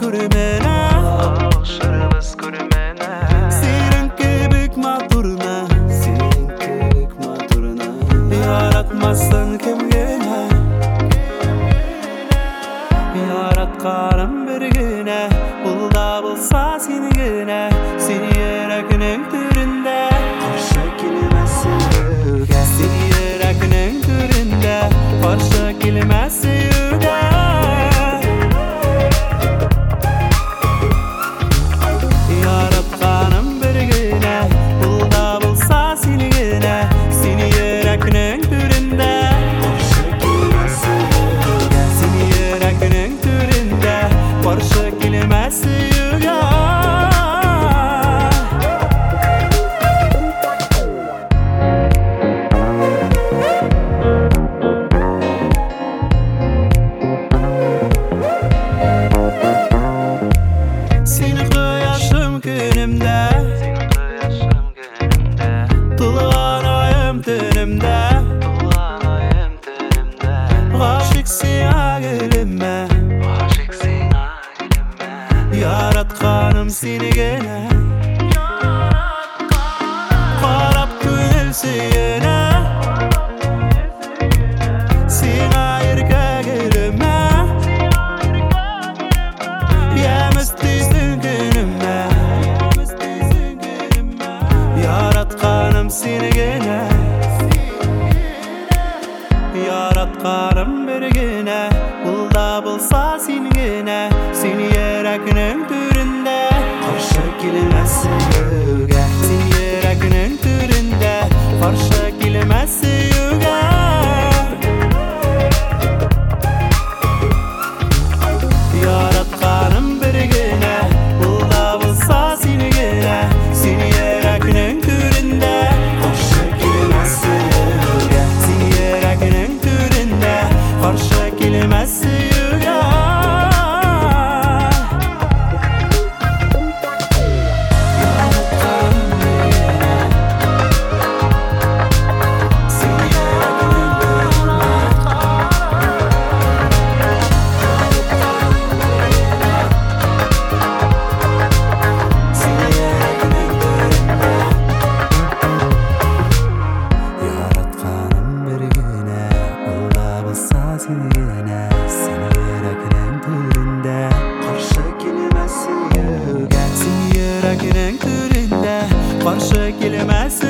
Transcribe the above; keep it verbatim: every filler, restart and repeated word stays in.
көрмені Алышырбыз көрмені Сенің кебек матурна Сенің кебек матурна Яратмастан кемгені Яратканым bir güne Бұл да болса сені генә Сені йөрәкнең түрендә Қаршы келмес сөюге Сені йөрәкнең түрендә Каршы килмәс сөюгә Яратканым bir güne Бұл да болса сені генә Сені йөрәкнең түрендә Қаршы келмес сөюге Сені йөрәкнең түрендә Каршы килмәс сөюгә Сені кояшым күнемдә Сенің кояшым күнімде Тулган айым төнемдә Туған айым түнімде Гашык сиңа гөлемә Ғашық сиңа гүліме Яратканым сені генә Карап күңел сөенә Сиңа иркә гөлемә Ямыз тиздің күнемә Яратканым сені генә Яратканым bir генә Ул да булса син генә Сені йөрәкнең түрендә Қаршы келмес сөюге Син йөрәкнең түрендә Каршы килмәс сөюгә Яратканым bir генә Ул да булса син генә Син йөрәкнең түрендә Қаршы келмес сөюге Син йөрәкнең түрендә Каршы килмәс сөюгә Яратканым bir генә Ул да булса син генә Син йөрәкнең түрендә Қаршы келмес сөюге Син йөрәкнең түрендә Каршы килмәс